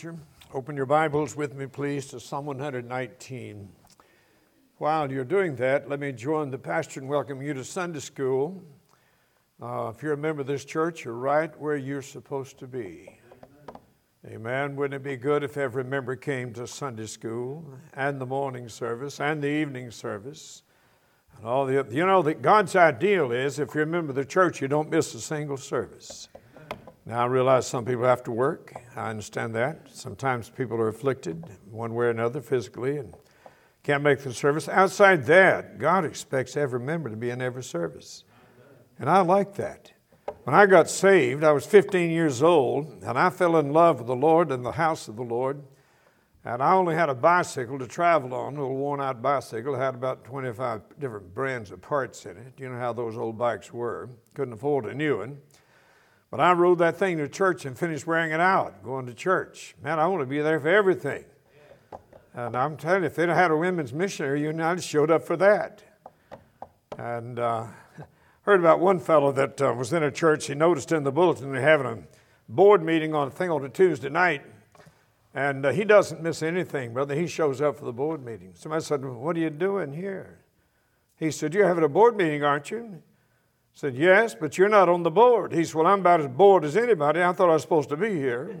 Open your Bibles with me, please, to Psalm 119. While you're doing that, let me join the pastor and welcome you to Sunday School. If you're a member of this church, you're right where you're supposed to be. Amen. Wouldn't it be good if every member came to Sunday School and the morning service and the evening service? And all the, that God's ideal is if you're a member of the church, you don't miss a single service. Now, I realize some people have to work. I understand that. Sometimes people are afflicted one way or another physically and can't make the service. Outside that, God expects every member to be in every service. And I like that. When I got saved, I was 15 years old, and I fell in love with the Lord and the house of the Lord. And I only had a bicycle to travel on, a little worn-out bicycle. It had about 25 different brands of parts in it. You know how those old bikes were. Couldn't afford a new one. But I rode that thing to church and finished wearing it out, going to church. Man, I want to be there for everything. And I'm telling you, if they'd had a women's missionary union, I'd have showed up for that. And heard about one fellow that was in a church. He noticed in the bulletin they're having a board meeting on a Tuesday night. And he doesn't miss anything, brother. He shows up for the board meeting. Somebody said, "What are you doing here?" He said, "You're having a board meeting, aren't you?" I said, "Yes, but you're not on the board." He said, "Well, I'm about as bored as anybody. I thought I was supposed to be here."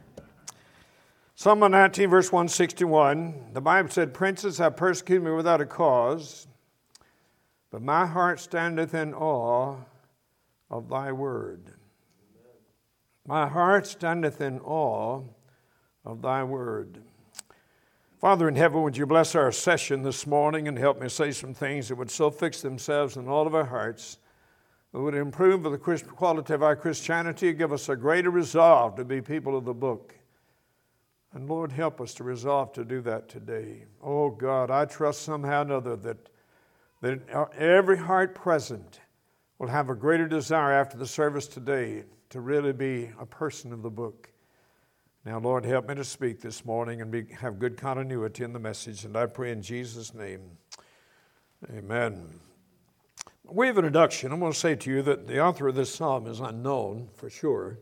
Psalm 19, verse 161, the Bible said, "Princes have persecuted me without a cause, but my heart standeth in awe of thy word." My heart standeth in awe of thy word. Father in heaven, would you bless our session this morning and help me say some things that would so fix themselves in all of our hearts. It would improve the quality of our Christianity, give us a greater resolve to be people of the book. And Lord, help us to resolve to do that today. Oh God, I trust somehow or another that every heart present will have a greater desire after the service today to really be a person of the book. Now, Lord, help me to speak this morning and have good continuity in the message. And I pray in Jesus' name, amen. Way of introduction, I'm going to say to you that the author of this psalm is unknown for sure.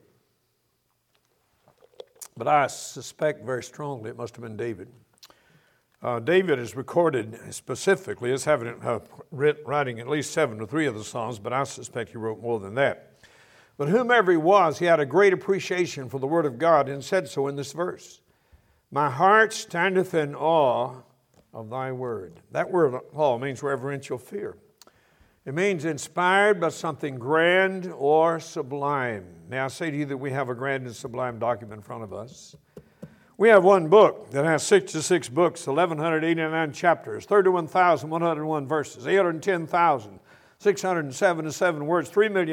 But I suspect very strongly it must have been David. David is recorded specifically as having writing at least 7 to 3 of the Psalms, but I suspect he wrote more than that. But whomever he was, he had a great appreciation for the Word of God and said so in this verse. My heart standeth in awe of thy word. That word awe means reverential fear. It means inspired by something grand or sublime. Now, I say to you that we have a grand and sublime document in front of us. We have one book that has 66 books, 1,189 chapters, 31,101 verses, 810,677 words,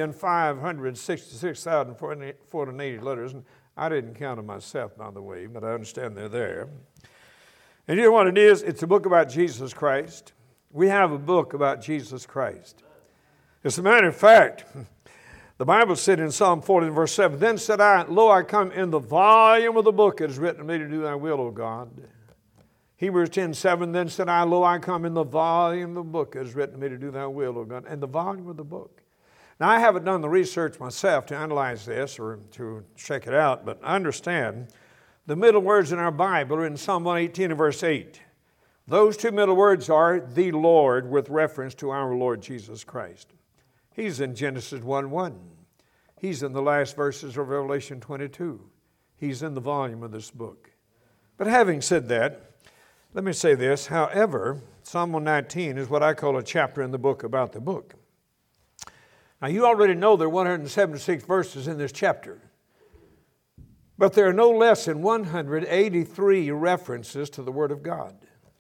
3,566,480 letters. And I didn't count them myself, by the way, but I understand they're there. And you know what it is? It's a book about Jesus Christ. We have a book about Jesus Christ. As a matter of fact, the Bible said in Psalm 40 verse 7, "Then said I, Lo, I come in the volume of the book that is written of me to do thy will, O God." Hebrews 10:7, "Then said I, Lo, I come in the volume of the book that is written of me to do thy will, O God." And the volume of the book. Now, I haven't done the research myself to analyze this or to check it out, but I understand the middle words in our Bible are in Psalm 118 and verse 8. Those two middle words are the Lord with reference to our Lord Jesus Christ. He's in Genesis 1:1. He's in the last verses of Revelation 22. He's in the volume of this book. But having said that, let me say this. However, Psalm 119 is what I call a chapter in the book about the book. Now, you already know there are 176 verses in this chapter. But there are no less than 183 references to the Word of God.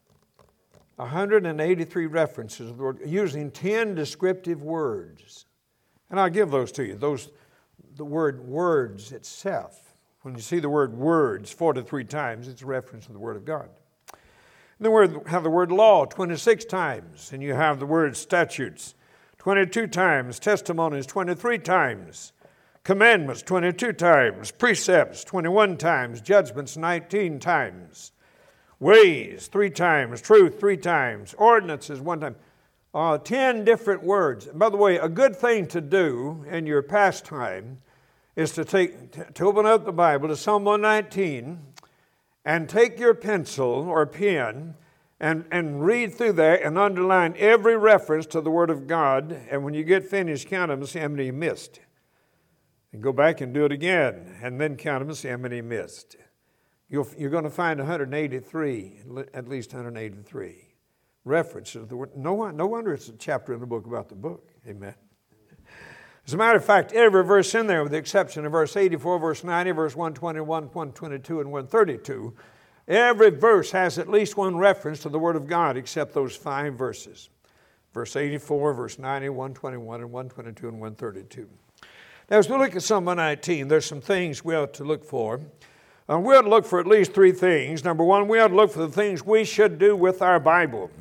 183 references of the word, using 10 descriptive words. And I'll give those to you. The word words itself. When you see the word words 43 times, it's a reference to the Word of God. And then we have the word law 26 times. And you have the word statutes 22 times. Testimonies 23 times. Commandments 22 times. Precepts 21 times. Judgments 19 times. Ways 3 times, truth 3 times, ordinances 1 time. 10 different words. And by the way, a good thing to do in your pastime is to open up the Bible to Psalm 119 and take your pencil or pen and read through that and underline every reference to the Word of God. And when you get finished, count them and see how many you missed. And go back and do it again, and then count them and see how many you missed. You're going to find 183, at least 183 references to the Word. No wonder it's a chapter in the book about the book. Amen. As a matter of fact, every verse in there, with the exception of verse 84, verse 90, verse 121, 122, and 132, every verse has at least one reference to the Word of God except those 5 verses. Verse 84, verse 90, 121, and 122, and 132. Now, as we look at Psalm 119, there's some things we ought to look for. We ought to look for at least 3 things. Number one, we ought to look for the things we should do with our Bible.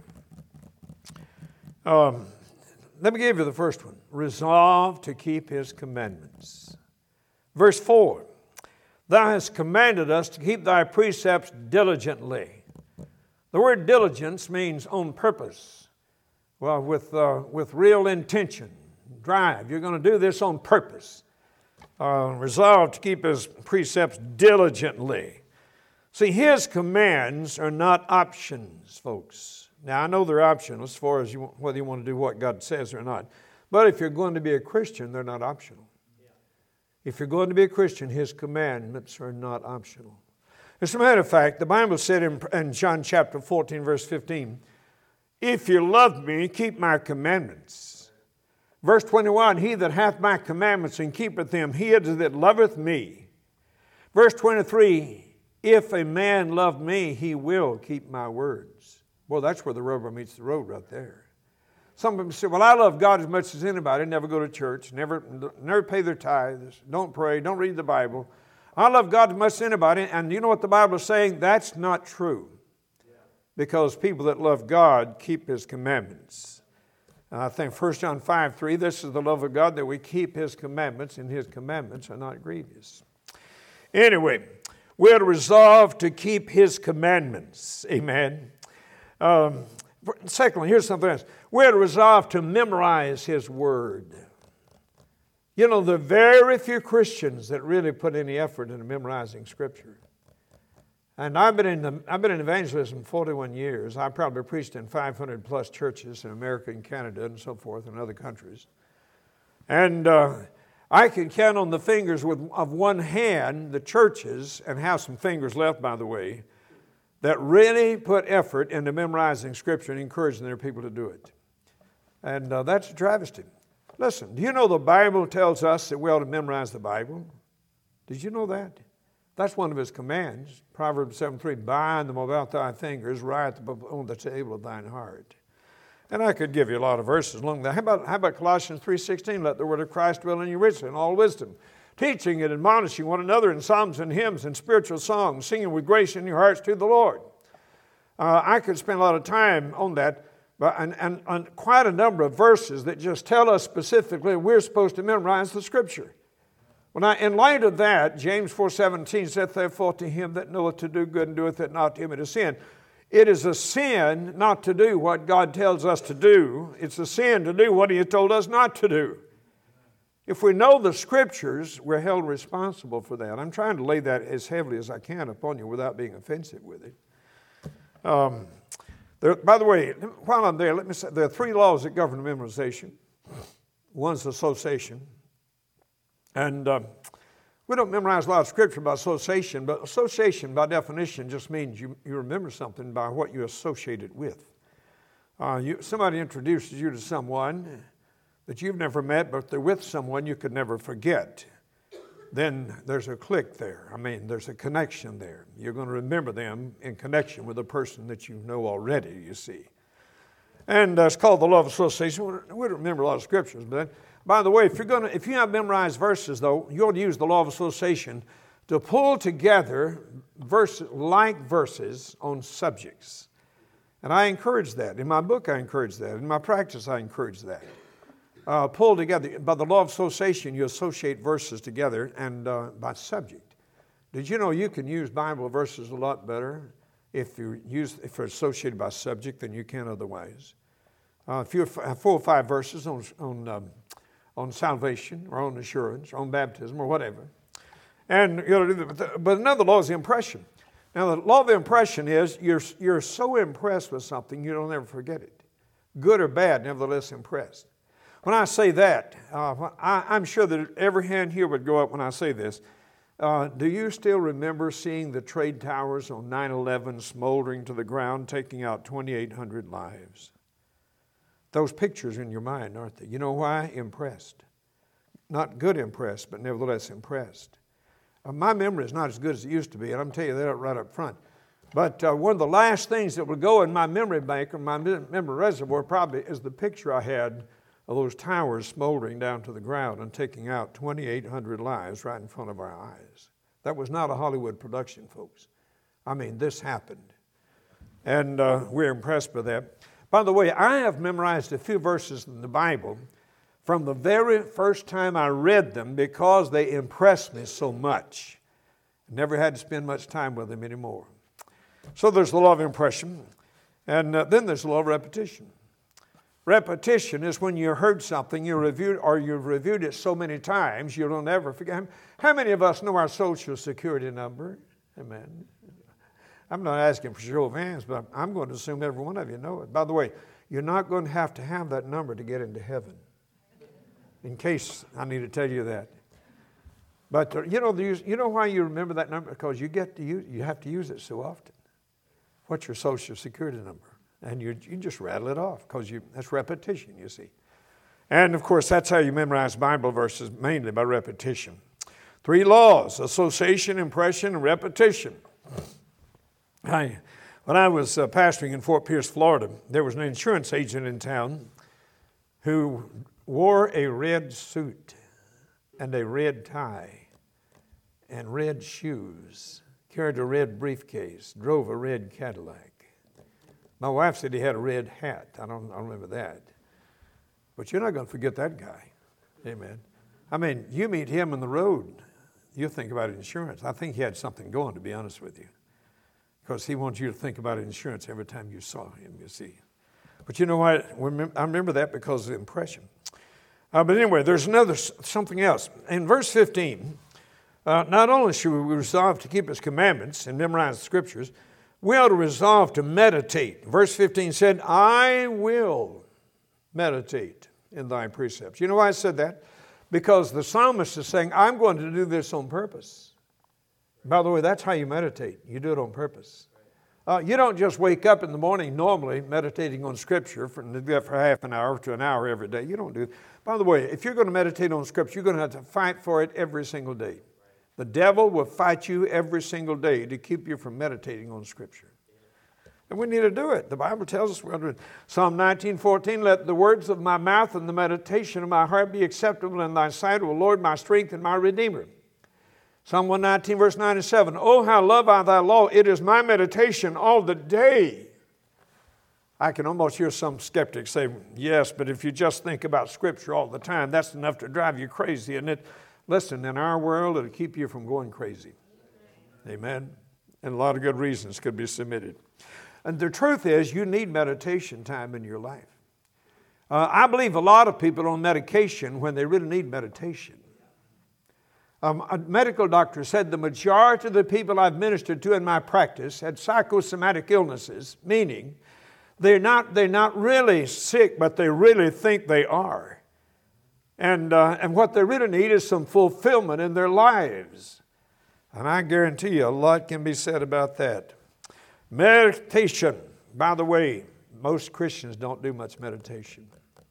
Let me give you the first one. Resolve to keep His commandments. Verse 4, Thou hast commanded us to keep Thy precepts diligently. The word diligence means on purpose. Well, with real intention, drive. You're going to do this on purpose. Resolve to keep His precepts diligently. See, His commands are not options, folks. Now, I know they're optional as far as whether you want to do what God says or not. But if you're going to be a Christian, they're not optional. If you're going to be a Christian, His commandments are not optional. As a matter of fact, the Bible said in John chapter 14, verse 15, If you love me, keep my commandments. Verse 21, He that hath my commandments and keepeth them, he it is that loveth me. Verse 23, If a man love me, he will keep my words. Well, that's where the rubber meets the road right there. Some people say, well, I love God as much as anybody, never go to church, never pay their tithes, don't pray, don't read the Bible. I love God as much as anybody, and you know what the Bible is saying? That's not true. Because people that love God keep His commandments. I think 1 John 5:3, this is the love of God, that we keep His commandments, and His commandments are not grievous. Anyway, we are to resolve to keep His commandments. Amen. Secondly, here's something else. We're to resolve to memorize His Word. You know, there are very few Christians that really put any effort into memorizing Scripture. And I've been in evangelism 41 years. I probably preached in 500 plus churches in America and Canada and so forth and other countries. And I can count on the fingers of one hand the churches, and have some fingers left, by the way, that really put effort into memorizing Scripture and encouraging their people to do it. And that's a travesty. Listen, do you know the Bible tells us that we ought to memorize the Bible? Did you know that? That's one of His commands. Proverbs 7:3, bind them about thy fingers, write them on the table of thine heart. And I could give you a lot of verses along that. How about Colossians 3:16, let the word of Christ dwell in you richly in all wisdom, teaching and admonishing one another in psalms and hymns and spiritual songs, singing with grace in your hearts to the Lord. I could spend a lot of time on that, and quite a number of verses that just tell us specifically we're supposed to memorize the Scripture. Well, now, in light of that, James 4:17 saith, therefore to him that knoweth to do good and doeth it not, to him it is sin. It is a sin not to do what God tells us to do. It's a sin to do what He has told us not to do. If we know the Scriptures, we're held responsible for that. I'm trying to lay that as heavily as I can upon you without being offensive with it. By the way, while I'm there, let me say there are 3 laws that govern memorization. One's association. And we don't memorize a lot of Scripture by association, but association by definition just means you remember something by what you associate it with. Somebody introduces you to someone that you've never met, but they're with someone you could never forget. Then there's a click there. I mean, there's a connection there. You're going to remember them in connection with a person that you know already, you see. And it's called the law of association. We don't remember a lot of Scriptures, but by the way, if you have memorized verses, though, you ought to use the law of association to pull together verses on subjects. And I encourage that. In my book, I encourage that. In my practice, I encourage that. Pull together. By the law of association, you associate verses together and by subject. Did you know you can use Bible verses a lot better if they're associated by subject than you can otherwise? If you have 4 or 5 verses on salvation or on assurance or on baptism or whatever, and you know, but another law is the impression. Now, the law of impression is you're so impressed with something, you don't ever forget it. Good or bad, nevertheless impressed. When I say that, I'm sure that every hand here would go up when I say this. Do you still remember seeing the trade towers on 9/11 smoldering to the ground, taking out 2,800 lives? Those pictures are in your mind, aren't they? You know why? Impressed. Not good impressed, but nevertheless impressed. My memory is not as good as it used to be, and I'm telling you that right up front. But one of the last things that would go in my memory bank or my memory reservoir probably is the picture I had of those towers smoldering down to the ground and taking out 2,800 lives right in front of our eyes. That was not a Hollywood production, folks. I mean, this happened. And we're impressed by that. By the way, I have memorized a few verses in the Bible from the very first time I read them because they impressed me so much. Never had to spend much time with them anymore. So there's the law of impression, and then there's the law of repetition. Repetition is when you heard something, you've reviewed it so many times, you don't ever forget. How many of us know our Social Security number? Amen. I'm not asking for show of hands, but I'm going to assume every one of you know it. By the way, you're not going to have that number to get into heaven, in case I need to tell you that. But you know why you remember that number? Because you have to use it so often. What's your Social Security number? And you just rattle it off because that's repetition, you see. And, of course, that's how you memorize Bible verses, mainly by repetition. 3 laws: association, impression, and repetition. When I was pastoring in Fort Pierce, Florida, there was an insurance agent in town who wore a red suit and a red tie and red shoes, carried a red briefcase, drove a red Cadillac. My wife said he had a red hat. I don't remember that. But you're not going to forget that guy. Amen. I mean, you meet him on the road, you think about insurance. I think he had something going, to be honest with you, because he wants you to think about insurance every time you saw him, you see. But you know what? I remember that because of the impression. But anyway, there's something else. In verse 15, not only should we resolve to keep his commandments and memorize the scriptures, we ought to resolve to meditate. Verse 15 said, I will meditate in thy precepts. You know why I said that? Because the psalmist is saying, I'm going to do this on purpose. By the way, that's how you meditate. You do it on purpose. You don't just wake up in the morning normally meditating on Scripture for half an hour to an hour every day. You don't do it. By the way, if you're going to meditate on Scripture, you're going to have to fight for it every single day. The devil will fight you every single day to keep you from meditating on Scripture. And we need to do it. The Bible tells us, Psalm 19:14, let the words of my mouth and the meditation of my heart be acceptable in thy sight, O Lord, my strength and my Redeemer. Psalm 119, verse 97, oh, how love I thy law. It is my meditation all the day. I can almost hear some skeptics say, yes, but if you just think about Scripture all the time, that's enough to drive you crazy, isn't it? Listen, in our world, it'll keep you from going crazy. Amen? And a lot of good reasons could be submitted. And the truth is, you need meditation time in your life. I believe a lot of people are on medication when they really need meditation. A medical doctor said the majority of the people I've ministered to in my practice had psychosomatic illnesses, meaning they're not really sick, but they really think they are. And what they really need is some fulfillment in their lives. And I guarantee you a lot can be said about that. Meditation. By the way, most Christians don't do much meditation.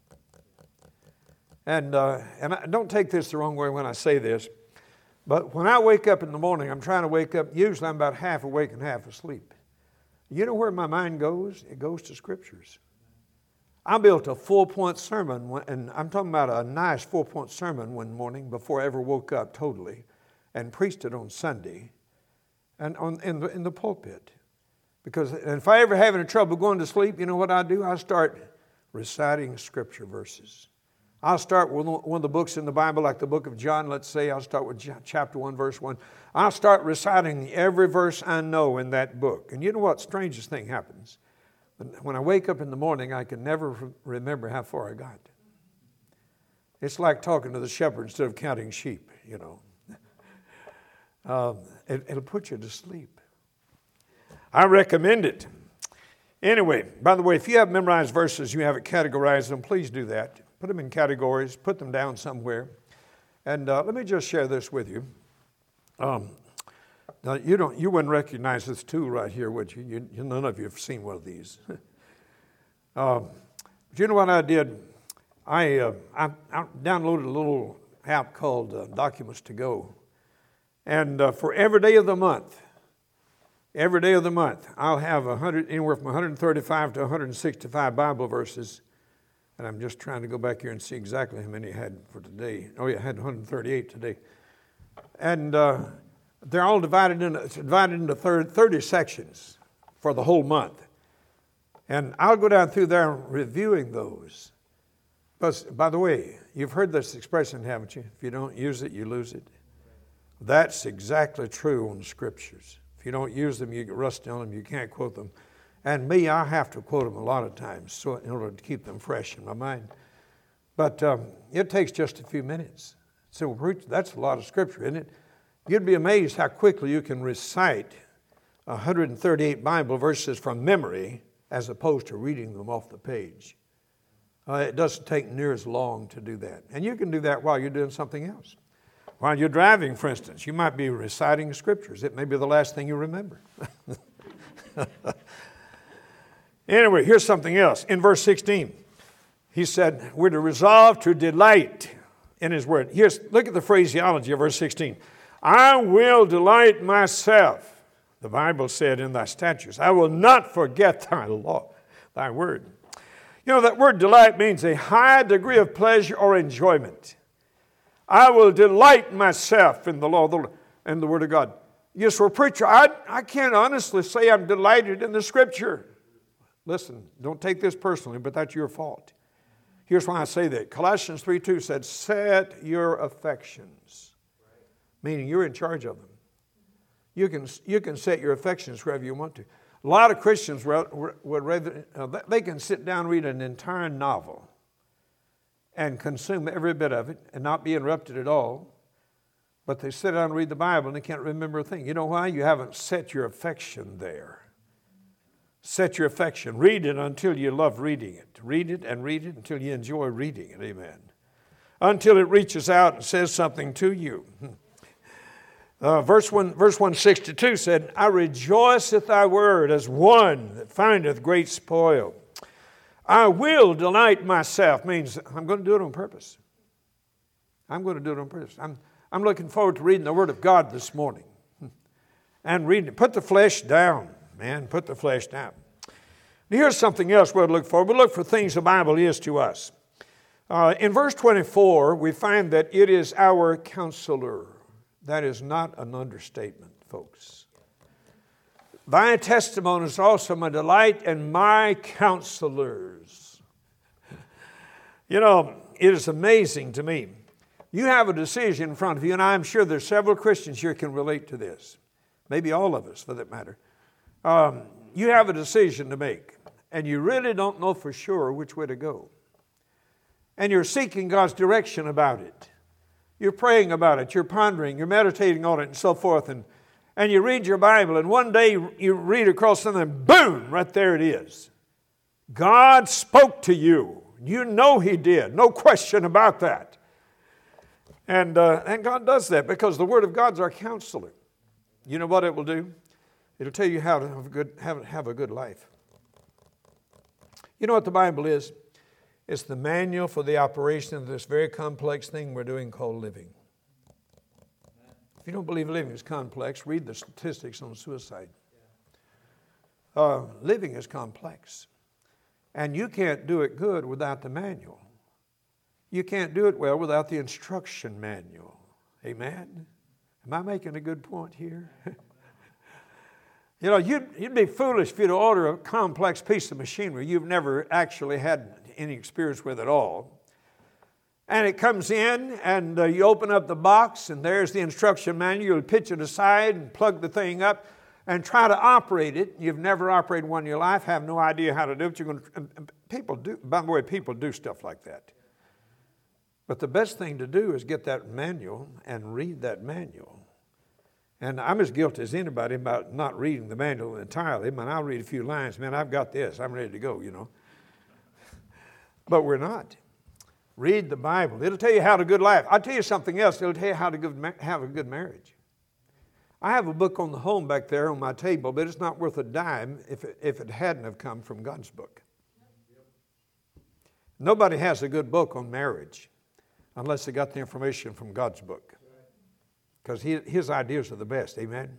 And don't take this the wrong way when I say this, but when I wake up in the morning, I'm trying to wake up, usually I'm about half awake and half asleep. You know where my mind goes? It goes to Scriptures. I built a 4-point sermon, and I'm talking about a nice 4-point sermon one morning before I ever woke up totally, and preached it on Sunday and in the pulpit. Because if I ever have any trouble going to sleep, you know what I do? I start reciting Scripture verses. I'll start with one of the books in the Bible, like the book of John, let's say. I'll start with chapter 1, verse 1. I'll start reciting every verse I know in that book. And you know what? Strangest thing happens. When I wake up in the morning, I can never remember how far I got. It's like talking to the shepherd instead of counting sheep, you know. It'll put you to sleep. I recommend it. Anyway, by the way, if you have memorized verses, you haven't categorized them, please do that. Put them in categories, put them down somewhere. And let me just share this with you. Now, you wouldn't recognize this tool right here, would you? None of you have seen one of these. But you know what I did? I downloaded a little app called Documents to Go. And for every day of the month, I'll have anywhere from 135 to 165 Bible verses. And I'm just trying to go back here and see exactly how many I had for today. Oh, yeah, I had 138 today. And they're all divided into 30 sections for the whole month. And I'll go down through there reviewing those. But, by the way, you've heard this expression, haven't you? If you don't use it, you lose it. That's exactly true on the Scriptures. If you don't use them, you get rusty on them, you can't quote them. And me, I have to quote them a lot of times so in order to keep them fresh in my mind. But it takes just a few minutes. So that's a lot of Scripture, isn't it? You'd be amazed how quickly you can recite 138 Bible verses from memory as opposed to reading them off the page. It doesn't take near as long to do that. And you can do that while you're doing something else. While you're driving, for instance, you might be reciting Scriptures. It may be the last thing you remember. Anyway, here's something else. In verse 16, he said, we're to resolve to delight in His Word. Look at the phraseology of verse 16. I will delight myself, the Bible said, in thy statutes. I will not forget thy law, thy word. You know, that word delight means a high degree of pleasure or enjoyment. I will delight myself in the law and the Word of God. Yes, for a preacher, I can't honestly say I'm delighted in the Scripture. Listen, don't take this personally, but that's your fault. Here's why I say that. Colossians 3:2 said, set your affections, meaning you're in charge of them. You can set your affections wherever you want to. A lot of Christians would rather, they can sit down and read an entire novel and consume every bit of it and not be interrupted at all. But they sit down and read the Bible and they can't remember a thing. You know why? You haven't set your affection there. Set your affection. Read it until you love reading it. Read it until you enjoy reading it. Amen. Until it reaches out and says something to you. Verse 162 said, I rejoice at thy word as one that findeth great spoil. I will delight myself means I'm going to do it on purpose. I'm going to do it on purpose. I'm looking forward to reading the Word of God this morning. And reading it. Put the flesh down, man. Put the flesh down. Now, here's something else we'll look for. We'll look for things the Bible is to us. In verse 24, we find that it is our counselor. That is not an understatement, folks. Thy testimony is also my delight and my counselors. You know, it is amazing to me. You have a decision in front of you, and I'm sure there's several Christians here can relate to this. Maybe all of us, for that matter. You have a decision to make, and you really don't know for sure which way to go. And you're seeking God's direction about it. You're praying about it. You're pondering. You're meditating on it and so forth. And you read your Bible, and one day you read across something, and boom, right there it is. God spoke to you. You know He did. No question about that. And God does that because the Word of God's our counselor. You know what it will do? It'll tell you how to have a good life. You know what the Bible is? It's the manual for the operation of this very complex thing we're doing called living. If you don't believe living is complex, read the statistics on suicide. Living is complex. And you can't do it good without the manual. You can't do it well without the instruction manual. Amen? Am I making a good point here? You know, you'd be foolish if you'd order a complex piece of machinery you've never actually had any experience with at all. And it comes in, and you open up the box, and there's the instruction manual. You'll pitch it aside and plug the thing up and try to operate it. You've never operated one in your life, have no idea how to do it. People do, by the way, people do stuff like that. But the best thing to do is get that manual and read that manual And I'm as guilty as anybody about not reading the manual entirely. Man, I'll read a few lines. Man, I've got this. I'm ready to go, But we're not. Read the Bible. It'll tell you how to good life. I'll tell you something else. It'll tell you how to have a good marriage. I have a book on the home back there on my table, but it's not worth a dime if it hadn't have come from God's book. Nobody has a good book on marriage unless they got the information from God's book. Because his ideas are the best. Amen?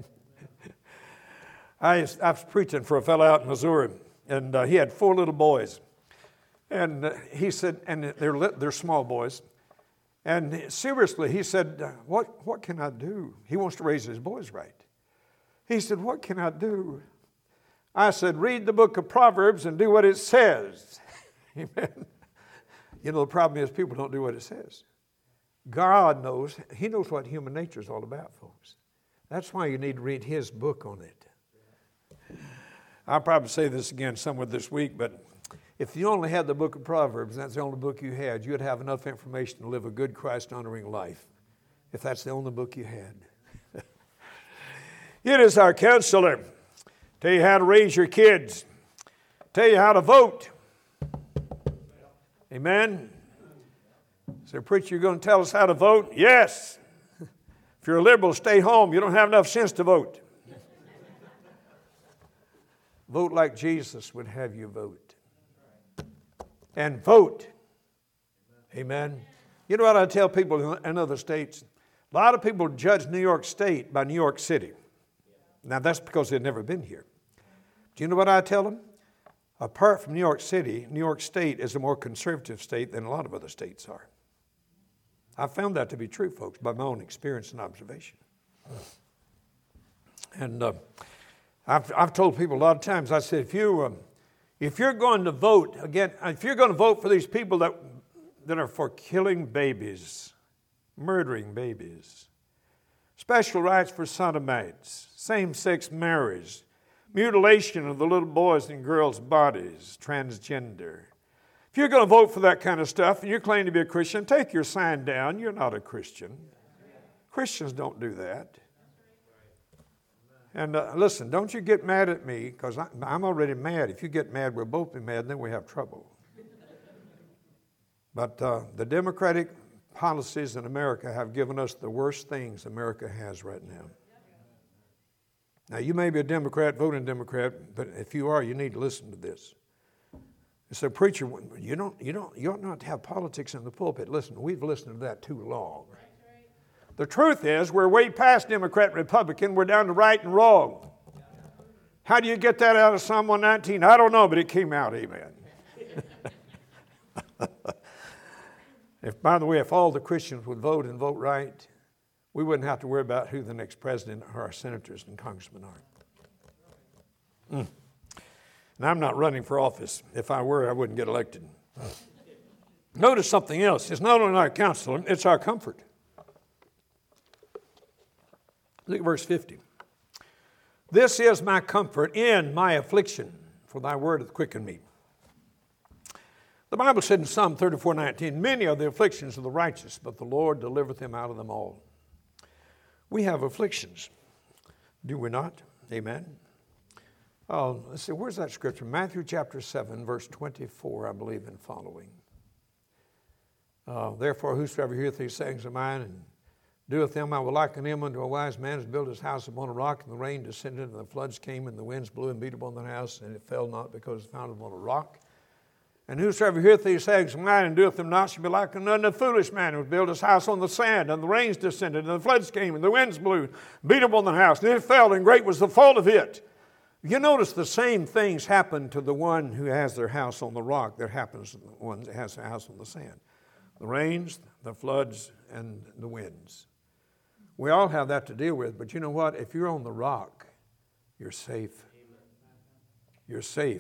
I was preaching for a fellow out in Missouri, and he had 4 little boys. And he said, and they're small boys. And seriously, he said, what can I do? He wants to raise his boys right. He said, what can I do? I said, read the book of Proverbs and do what it says. Amen. The problem is people don't do what it says. God knows. He knows what human nature is all about, folks. That's why you need to read his book on it. I'll probably say this again somewhere this week, but if you only had the book of Proverbs, and that's the only book you had, you'd have enough information to live a good Christ-honoring life, if that's the only book you had. It is our counselor. Tell you how to raise your kids. Tell you how to vote. Amen? So, preacher, you're going to tell us how to vote? Yes. If you're a liberal, stay home. You don't have enough sense to vote. Vote like Jesus would have you vote. And vote. Amen. You know what I tell people in other states? A lot of people judge New York State by New York City. Now, that's because they've never been here. Do you know what I tell them? Apart from New York City, New York State is a more conservative state than a lot of other states are. I found that to be true, folks, by my own experience and observation. And I've told people a lot of times, I said, if you're going to vote, again, if you're going to vote for these people that are for killing babies, murdering babies, special rights for sodomites, same-sex marriage, mutilation of the little boys' and girls' bodies, transgender. If you're going to vote for that kind of stuff and you claim to be a Christian, take your sign down. You're not a Christian. Christians don't do that. And listen, don't you get mad at me, because I'm already mad. If you get mad, we'll both be mad, and then we have trouble. But the Democratic policies in America have given us the worst things America has right now. Now, you may be a Democrat, voting Democrat, but if you are, you need to listen to this. So, preacher, you ought not to have politics in the pulpit. Listen, we've listened to that too long. The truth is, we're way past Democrat and Republican. We're down to right and wrong. How do you get that out of Psalm 119? I don't know, but it came out. Amen. By the way, if all the Christians would vote and vote right, we wouldn't have to worry about who the next president or our senators and congressmen are. And I'm not running for office. If I were, I wouldn't get elected. Notice something else. It's not only our counselor, it's our comfort. Look at verse 50. This is my comfort in my affliction, for thy word hath quickened me. The Bible said in Psalm 34:19, many are the afflictions of the righteous, but the Lord delivereth him out of them all. We have afflictions, do we not? Amen. Oh, let's see, where's that scripture? Matthew chapter 7, verse 24, I believe, and following. Therefore, whosoever heareth these sayings of mine and doeth them, I will liken him unto a wise man who built his house upon a rock, and the rain descended, and the floods came, and the winds blew and beat upon the house, and it fell not, because it was founded upon a rock. And whosoever heareth these sayings of mine and doeth them not shall be likened unto a foolish man who built his house on the sand, and the rains descended, and the floods came, and the winds blew, beat upon the house, and it fell, and great was the fall of it. You notice the same things happen to the one who has their house on the rock that happens to the one that has their house on the sand. The rains, the floods, and the winds. We all have that to deal with, but you know what? If you're on the rock, you're safe. You're safe.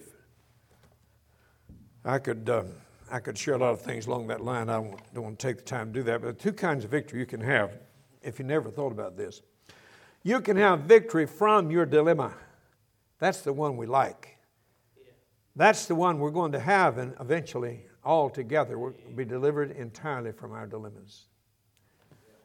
I could share a lot of things along that line. I don't want to take the time to do that, but there are two kinds of victory you can have if you never thought about this. You can have victory from your dilemma. That's the one we like. That's the one we're going to have, and eventually, all together, we'll be delivered entirely from our dilemmas.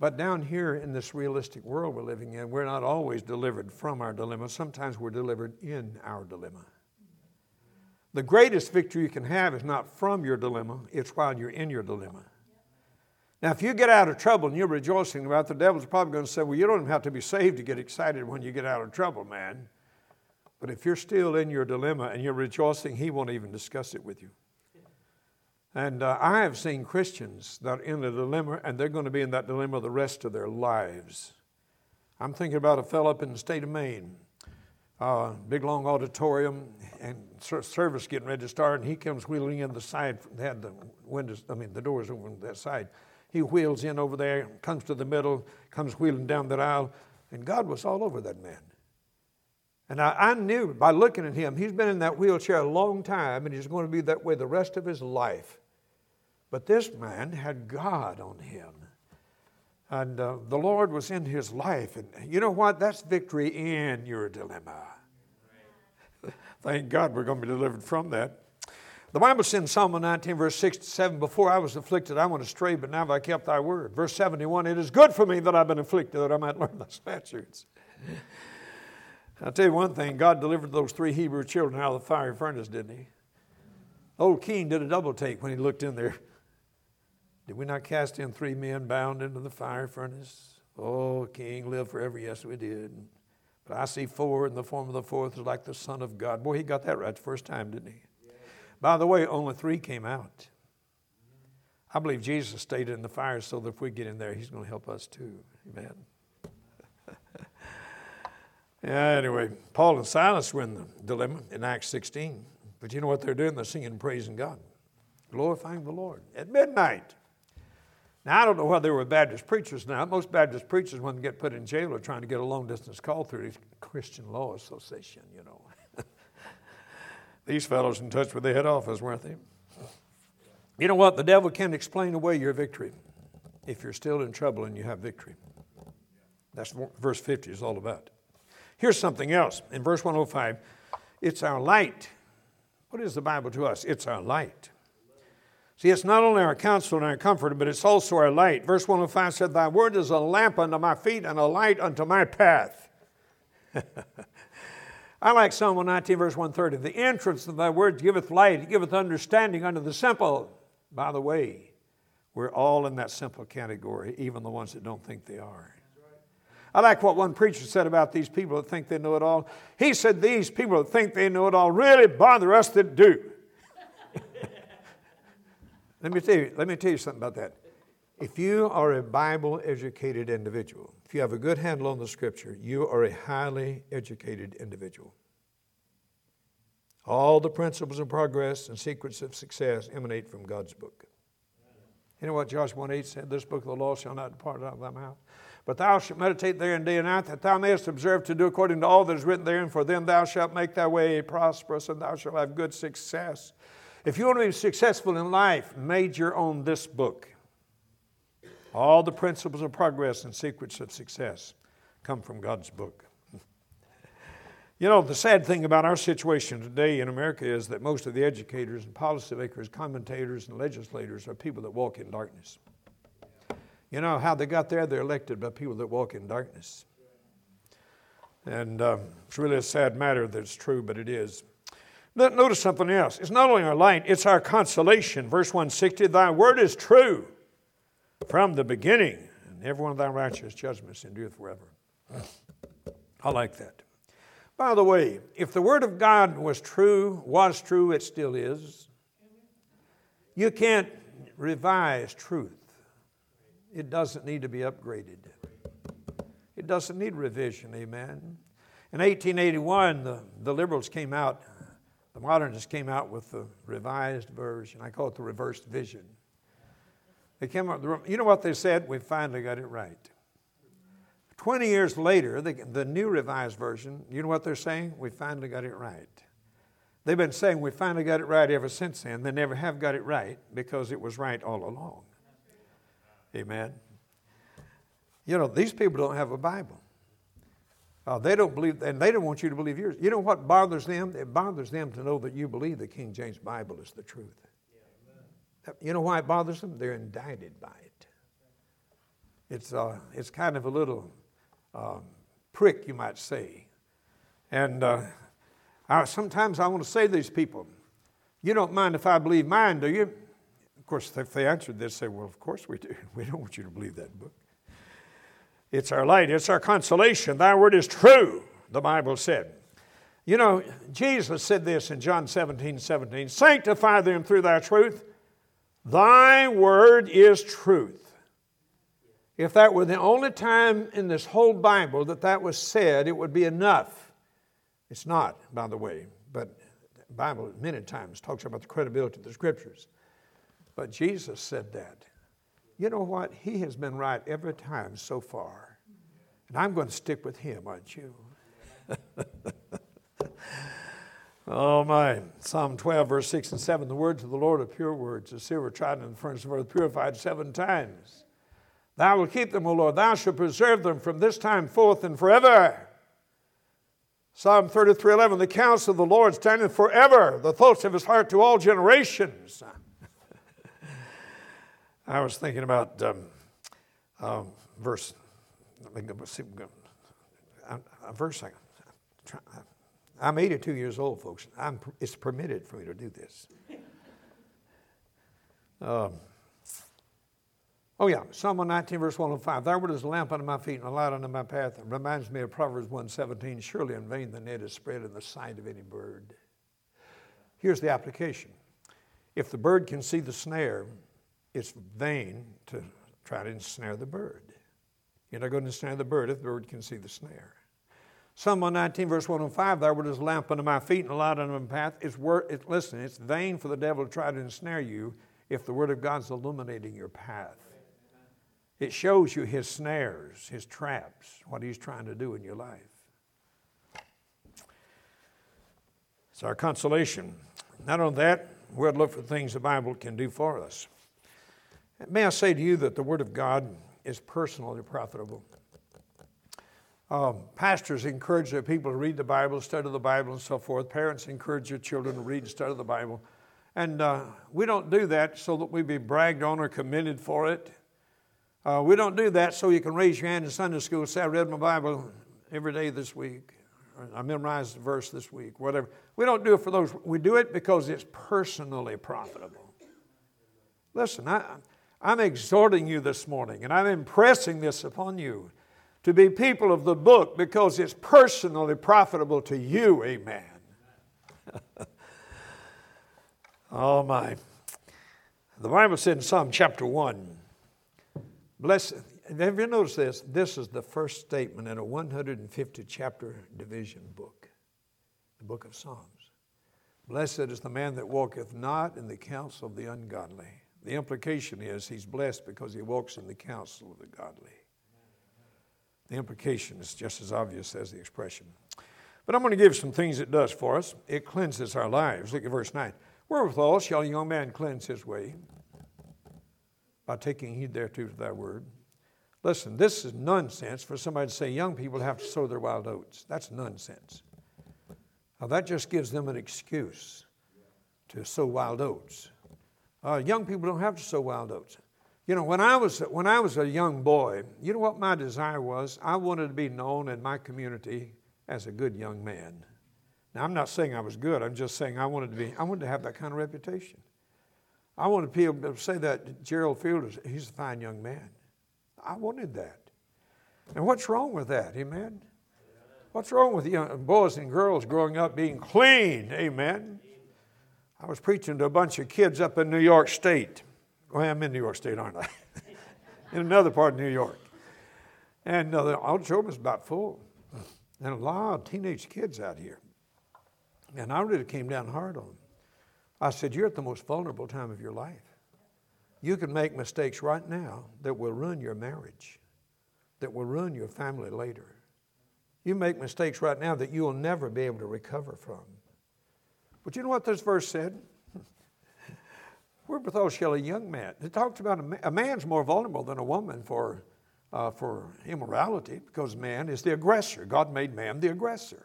But down here in this realistic world we're living in, we're not always delivered from our dilemma. Sometimes we're delivered in our dilemma. The greatest victory you can have is not from your dilemma, it's while you're in your dilemma. Now, if you get out of trouble and you're rejoicing about it, the devil's probably going to say, well, you don't even have to be saved to get excited when you get out of trouble, man. But if you're still in your dilemma and you're rejoicing, he won't even discuss it with you. And I have seen Christians that are in a dilemma, and they're going to be in that dilemma the rest of their lives. I'm thinking about a fellow up in the state of Maine, big long auditorium, and service getting ready to start, and he comes wheeling in the side. They had the windows, the doors over on that side. He wheels in over there, comes to the middle, comes wheeling down that aisle, and God was all over that man. And I knew by looking at him, he's been in that wheelchair a long time, and he's going to be that way the rest of his life. But this man had God on him. And the Lord was in his life. And you know what? That's victory in your dilemma. Thank God we're going to be delivered from that. The Bible says in Psalm 19, verse 6 to 7, before I was afflicted, I went astray, but now have I kept thy word. Verse 71, it is good for me that I've been afflicted, that I might learn thy statutes. I'll tell you one thing, God delivered those 3 Hebrew children out of the fiery furnace, didn't he? Old King did a double take when he looked in there. Did we not cast in 3 men bound into the fire furnace? Oh, King, live forever. Yes, we did. But I see 4, and the form of the 4th is like the Son of God. Boy, he got that right the first time, didn't he? Yeah. By the way, only 3 came out. I believe Jesus stayed in the fire so that if we get in there, he's going to help us too. Amen. Yeah, anyway, Paul and Silas were in the dilemma in Acts 16. But you know what they're doing? They're singing and praising God, glorifying the Lord at midnight. Now, I don't know whether they were Baptist preachers now. Most Baptist preachers, when they get put in jail, are trying to get a long-distance call through the Christian Law Association, you know. These fellows in touch with the head office, weren't they? You know what? The devil can't explain away your victory if you're still in trouble and you have victory. That's what verse 50 is all about. Here's something else. In verse 105, it's our light. What is the Bible to us? It's our light. See, it's not only our counsel and our comfort, but it's also our light. Verse 105 said, thy word is a lamp unto my feet and a light unto my path. I like Psalm 119, verse 130. The entrance of thy word giveth light, it giveth understanding unto the simple. By the way, we're all in that simple category, even the ones that don't think they are. I like what one preacher said about these people that think they know it all. He said, these people that think they know it all really bother us that do. Let me tell you something about that. If you are a Bible-educated individual, if you have a good handle on the Scripture, you are a highly educated individual. All the principles of progress and secrets of success emanate from God's book. You know what Joshua 1:8 said? This book of the law shall not depart out of thy mouth, but thou shalt meditate therein day and night, that thou mayest observe to do according to all that is written therein. For then thou shalt make thy way prosperous, and thou shalt have good success. If you want to be successful in life, major on this book. All the principles of progress and secrets of success come from God's book. You know, the sad thing about our situation today in America is that most of the educators and policymakers, commentators and legislators are people that walk in darkness. You know how they got there? They're elected by people that walk in darkness. And it's really a sad matter that it's true, but it is. Notice something else. It's not only our light, it's our consolation. Verse 160, thy word is true from the beginning, and every one of thy righteous judgments endureth forever. I like that. By the way, if the word of God was true, it still is. You can't revise truth. It doesn't need to be upgraded. It doesn't need revision, amen. In 1881, the liberals came out, the modernists came out with the revised version. I call it the reversed vision. They came up, you know what they said? We finally got it right. 20 years later, the new revised version, you know what they're saying? We finally got it right. They've been saying we finally got it right ever since then. They never have got it right because it was right all along. Amen. You know, these people don't have a Bible. They don't believe, and they don't want you to believe yours. You know what bothers them? It bothers them to know that you believe the King James Bible is the truth. You know why it bothers them? They're indicted by it. It's kind of a little prick, you might say. And sometimes I want to say to these people, you don't mind if I believe mine, do you? Of course, if they answered this, they say, well, of course we do. We don't want you to believe that book. It's our light. It's our consolation. Thy word is true, the Bible said. You know, Jesus said this in John 17:17, sanctify them through thy truth. Thy word is truth. If that were the only time in this whole Bible that was said, it would be enough. It's not, by the way, but the Bible many times talks about the credibility of the Scriptures. But Jesus said that. You know what? He has been right every time so far. And I'm going to stick with him, aren't you? Oh my. Psalm 12, verse 6 and 7. The words of the Lord are pure words, as silver tried in the furnace of earth, purified 7 times. Thou wilt keep them, O Lord. Thou shalt preserve them from this time forth and forever. Psalm 33:11. The counsel of the Lord standeth forever, the thoughts of his heart to all generations. I was thinking about verse. I'm 82 years old, folks. It's permitted for me to do this. Psalm 119, verse 105. Thy word is a lamp unto my feet and a light unto my path. It reminds me of Proverbs 1:17. Surely in vain the net is spread in the sight of any bird. Here's the application. If the bird can see the snare, it's vain to try to ensnare the bird. You're not going to ensnare the bird if the bird can see the snare. Psalm 119, verse 105, thy word is a lamp unto my feet and a light unto my path. Listen, it's vain for the devil to try to ensnare you if the word of God's illuminating your path. It shows you his snares, his traps, what he's trying to do in your life. It's our consolation. Not only that, we'll look for things the Bible can do for us. May I say to you that the Word of God is personally profitable. Pastors encourage their people to read the Bible, study the Bible, and so forth. Parents encourage their children to read and study the Bible. And we don't do that so that we be bragged on or commended for it. We don't do that so you can raise your hand in Sunday school and say, I read my Bible every day this week. Or I memorized a verse this week, whatever. We don't do it for those. We do it because it's personally profitable. Listen, I'm exhorting you this morning, and I'm impressing this upon you to be people of the book because it's personally profitable to you. Amen. Oh, my. The Bible said in Psalm chapter 1, blessed. Have you noticed this? This is the first statement in a 150-chapter division book, the book of Psalms. Blessed is the man that walketh not in the counsel of the ungodly. The implication is he's blessed because he walks in the counsel of the godly. The implication is just as obvious as the expression. But I'm going to give some things it does for us. It cleanses our lives. Look at verse 9. Wherewithal shall a young man cleanse his way? By taking heed thereto to thy word. Listen, this is nonsense for somebody to say young people have to sow their wild oats. That's nonsense. Now, that just gives them an excuse to sow wild oats. Young people don't have to sow wild oats. You know, when I was a young boy, you know what my desire was? I wanted to be known in my community as a good young man. Now, I'm not saying I was good. I'm just saying I wanted to have that kind of reputation. I wanted people to say that Gerald Field, he's a fine young man. I wanted that. And what's wrong with that? Amen? What's wrong with young boys and girls growing up being clean? Amen? I was preaching to a bunch of kids up in New York State. Well, I'm in New York State, aren't I? In another part of New York. And the auditorium was about full. And a lot of teenage kids out here. And I really came down hard on them. I said, you're at the most vulnerable time of your life. You can make mistakes right now that will ruin your marriage, that will ruin your family later. You make mistakes right now that you will never be able to recover from. But you know what this verse said? Wherewithal shall a young man. It talks about a man's more vulnerable than a woman for immorality because man is the aggressor. God made man the aggressor.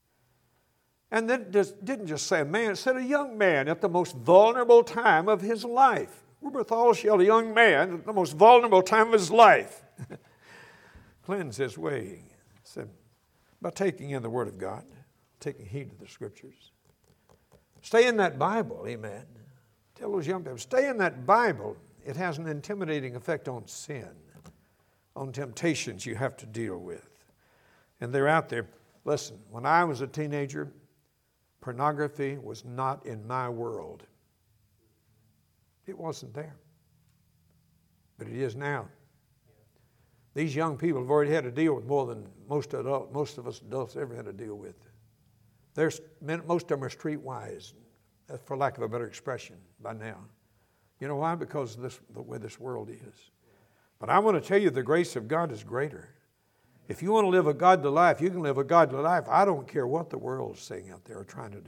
And then it didn't just say a man, it said a young man at the most vulnerable time of his life. Wherewithal shall a young man at the most vulnerable time of his life. Cleanse his way. So, by taking in the Word of God, taking heed to the Scriptures. Stay in that Bible, amen. Tell those young people, stay in that Bible. It has an intimidating effect on sin, on temptations you have to deal with. And they're out there. Listen, when I was a teenager, pornography was not in my world. It wasn't there. But it is now. These young people have already had to deal with more than most of us adults ever had to deal with. Most of them are streetwise, for lack of a better expression, by now. You know why? Because of the way this world is. But I want to tell you, the grace of God is greater. If you want to live a godly life, you can live a godly life. I don't care what the world is saying out there or trying to do.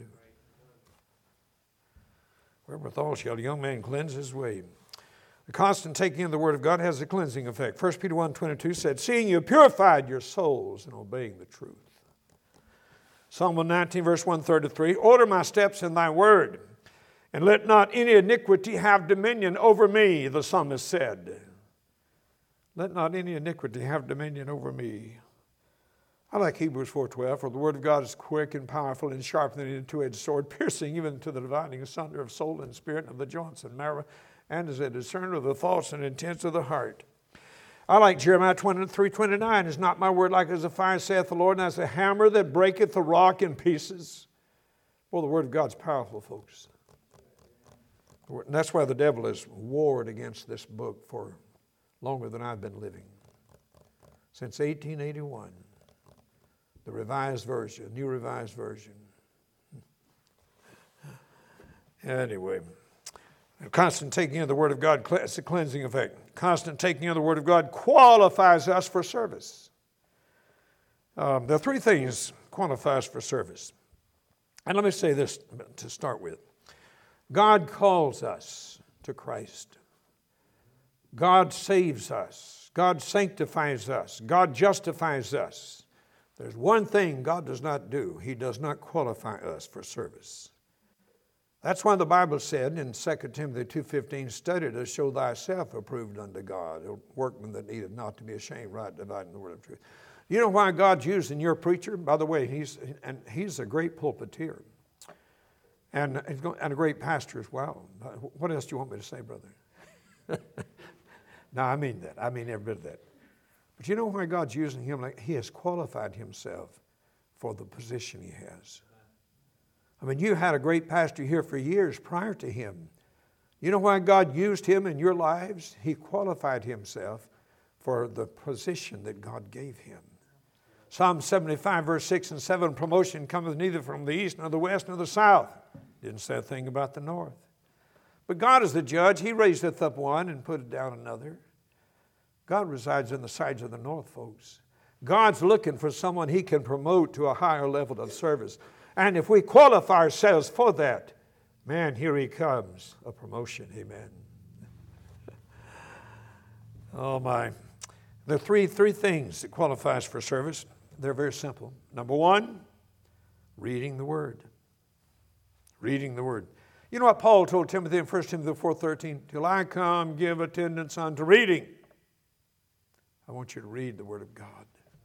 Wherewithal shall a young man cleanse his way. The constant taking in the Word of God has a cleansing effect. 1 Peter 1:22 said, seeing you purified your souls in obeying the truth. Psalm 119, verse 133, order my steps in thy word, and let not any iniquity have dominion over me, the psalmist said. Let not any iniquity have dominion over me. I like Hebrews 4:12, for the word of God is quick and powerful and sharper than any two-edged sword, piercing even to the dividing asunder of soul and spirit and of the joints and marrow, and is a discerner of the thoughts and intents of the heart. I like Jeremiah 23:29, is not my word like as a fire, saith the Lord, and as a hammer that breaketh the rock in pieces. Well, the word of God's powerful, folks. And that's why the devil has warred against this book for longer than I've been living. Since 1881, the Revised Version, New Revised Version. Anyway, constant taking in the Word of God, it's a cleansing effect. Constant taking in the Word of God qualifies us for service. There are three things qualify us for service. And let me say this to start with. God calls us to Christ. God saves us. God sanctifies us. God justifies us. There's one thing God does not do. He does not qualify us for service. That's why the Bible said in 2 Timothy 2:15, study to show thyself approved unto God, a workman that needeth not to be ashamed, right dividing the word of truth. You know why God's using your preacher? By the way, he's a great pulpiteer and a great pastor as well. What else do you want me to say, brother? No, I mean that. I mean every bit of that. But you know why God's using him? Like he has qualified himself for the position he has. I mean, you had a great pastor here for years prior to him. You know why God used him in your lives? He qualified himself for the position that God gave him. Psalm 75, verse 6 and 7, promotion cometh neither from the east, nor the west, nor the south. Didn't say a thing about the north. But God is the judge. He raiseth up one and put down another. God resides in the sides of the north, folks. God's looking for someone he can promote to a higher level of service. And if we qualify ourselves for that, man, here he comes, a promotion, amen. Oh my. There are three things that qualify us for service. They're very simple. Number one, reading the Word. Reading the Word. You know what Paul told Timothy in 1 Timothy 4:13? Till I come, give attendance unto reading. I want you to read the Word of God.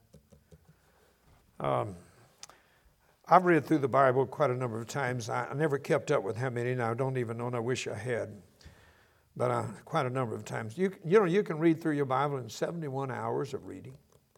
I've read through the Bible quite a number of times. I never kept up with how many, and I don't even know, and I wish I had. But quite a number of times. You can read through your Bible in 71 hours of reading.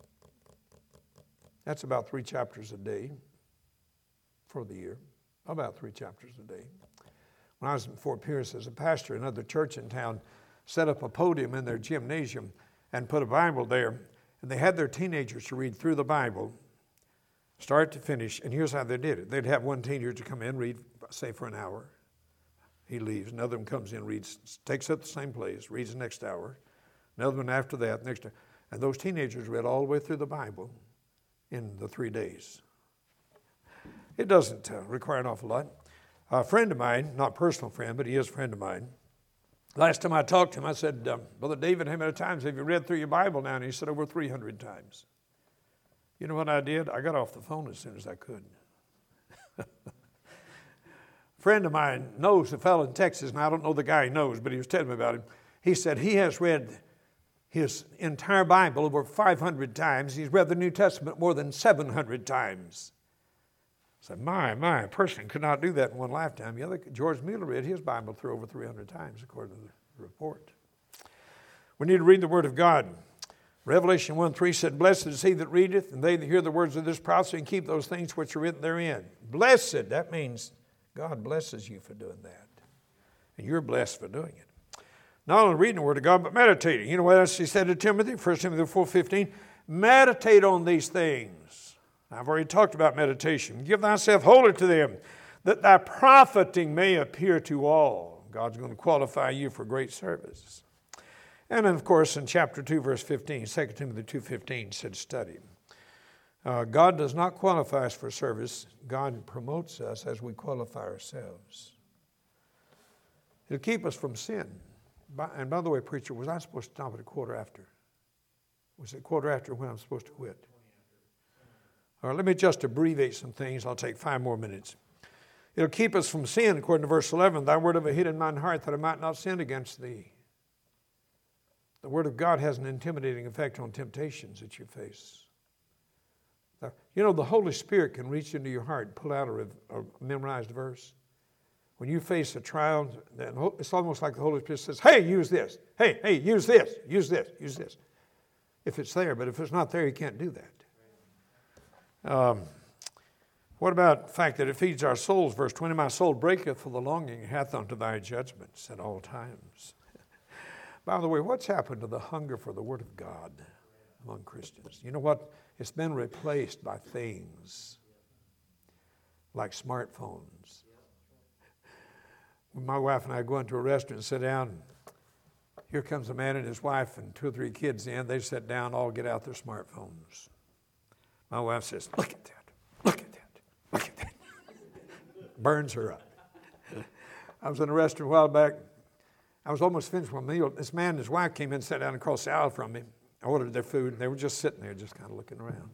That's about 3 chapters a day for the year. About 3 chapters a day. When I was in Fort Pierce as a pastor, another church in town set up a podium in their gymnasium and put a Bible there. And they had their teenagers to read through the Bible, start to finish. And here's how they did it. They'd have one teenager to come in, read, say, for an hour. He leaves. Another one comes in, reads, takes up the same place, reads the next hour. Another one after that, next hour. And those teenagers read all the way through the Bible in the 3 days. It doesn't require an awful lot. A friend of mine, not a personal friend, but he is a friend of mine. Last time I talked to him, I said, Brother David, how many times have you read through your Bible now? And he said, over 300 times. You know what I did? I got off the phone as soon as I could. A friend of mine knows a fellow in Texas, and I don't know the guy he knows, but he was telling me about him. He said he has read his entire Bible over 500 times. He's read the New Testament more than 700 times. So my, a person could not do that in one lifetime. The other, George Mueller read his Bible through over 300 times, according to the report. We need to read the Word of God. Revelation 1:3 said, "Blessed is he that readeth, and they that hear the words of this prophecy, and keep those things which are written therein." Blessed, that means God blesses you for doing that. And you're blessed for doing it. Not only reading the Word of God, but meditating. You know what else he said to Timothy? 1 Timothy 4:15, meditate on these things. I've already talked about meditation. Give thyself wholly to them, that thy profiting may appear to all. God's going to qualify you for great service. And then, of course, in chapter 2, verse 15, 2 Timothy 2:15 said study. God does not qualify us for service. God promotes us as we qualify ourselves. It'll keep us from sin. And by the way, preacher, was I supposed to stop at a quarter after? Was it quarter after when I'm supposed to quit? All right, let me just abbreviate some things. I'll take 5 more minutes. It'll keep us from sin, according to verse 11. Thy word have I hid in mine heart, that I might not sin against thee. The Word of God has an intimidating effect on temptations that you face. You know, the Holy Spirit can reach into your heart and pull out a memorized verse. When you face a trial, it's almost like the Holy Spirit says, hey, use this. Hey, use this, use this, use this. If it's there, but if it's not there, you can't do that. What about the fact that it feeds our souls? Verse 20, my soul breaketh for the longing, hath unto thy judgments at all times. By the way, what's happened to the hunger for the Word of God among Christians? You know what? It's been replaced by things like smartphones. When my wife and I go into a restaurant and sit down, here comes a man and his wife and 2 or 3 kids in. They sit down, all get out their smartphones. My wife says, look at that, look at that, look at that. Burns her up. I was in a restaurant a while back. I was almost finished with my meal. This man and his wife came in and sat down across the aisle from me. I ordered their food, and they were just sitting there, just kind of looking around.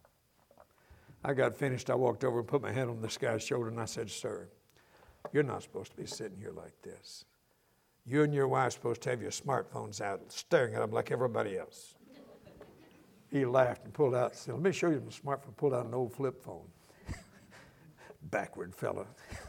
I got finished. I walked over and put my hand on this guy's shoulder, and I said, sir, you're not supposed to be sitting here like this. You and your wife are supposed to have your smartphones out, staring at them like everybody else. He laughed and pulled out, said, let me show you my smartphone. Pulled out an old flip phone. Backward fella.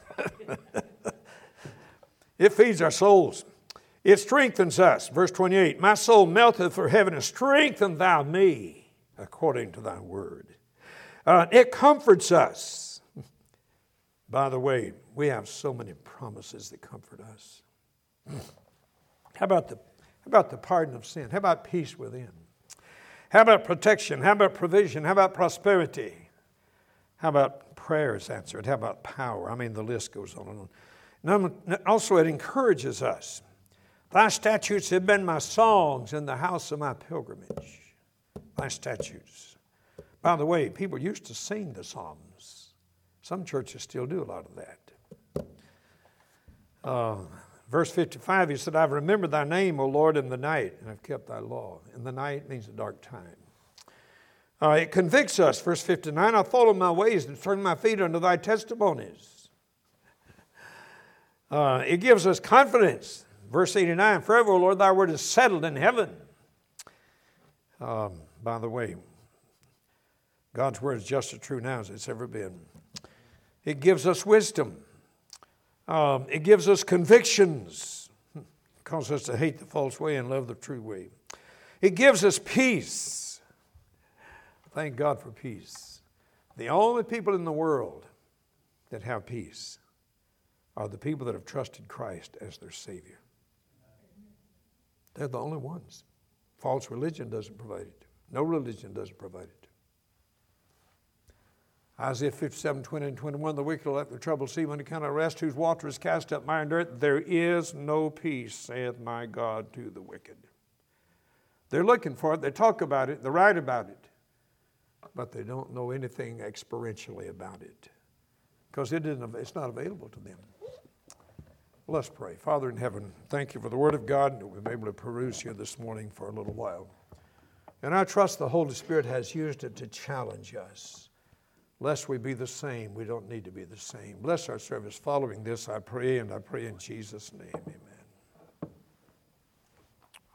It feeds our souls. It strengthens us. Verse 28, my soul melteth for heaven, and strengthen thou me according to thy word. It comforts us. By the way, we have so many promises that comfort us. How about the pardon of sin? How about peace within? How about protection? How about provision? How about prosperity? How about prayers answered? How about power? I mean, the list goes on and on. And also, it encourages us. Thy statutes have been my songs in the house of my pilgrimage. Thy statutes. By the way, people used to sing the Psalms. Some churches still do a lot of that. Verse 55, he said, I've remembered thy name, O Lord, in the night, and I've kept thy law. In the night means a dark time. It convicts us. Verse 59, I followed my ways and turned my feet unto thy testimonies. It gives us confidence. Verse 89, forever, O Lord, thy word is settled in heaven. By the way, God's word is just as true now as it's ever been. It gives us wisdom. It gives us convictions. It causes us to hate the false way and love the true way. It gives us peace. Thank God for peace. The only people in the world that have peace are the people that have trusted Christ as their Savior. They're the only ones. False religion doesn't provide it. No religion doesn't provide it. Isaiah 57, 20 and 21, the wicked will let the troubled see when they cannot rest, whose water is cast up mire and dirt. There is no peace, saith my God, to the wicked. They're looking for it. They talk about it. They write about it. But they don't know anything experientially about it because it's not available to them. Let's pray. Father in heaven, thank you for the Word of God that we've been able to peruse here this morning for a little while. And I trust the Holy Spirit has used it to challenge us. Lest we be the same, we don't need to be the same. Bless our service following this, I pray, and I pray in Jesus' name. Amen.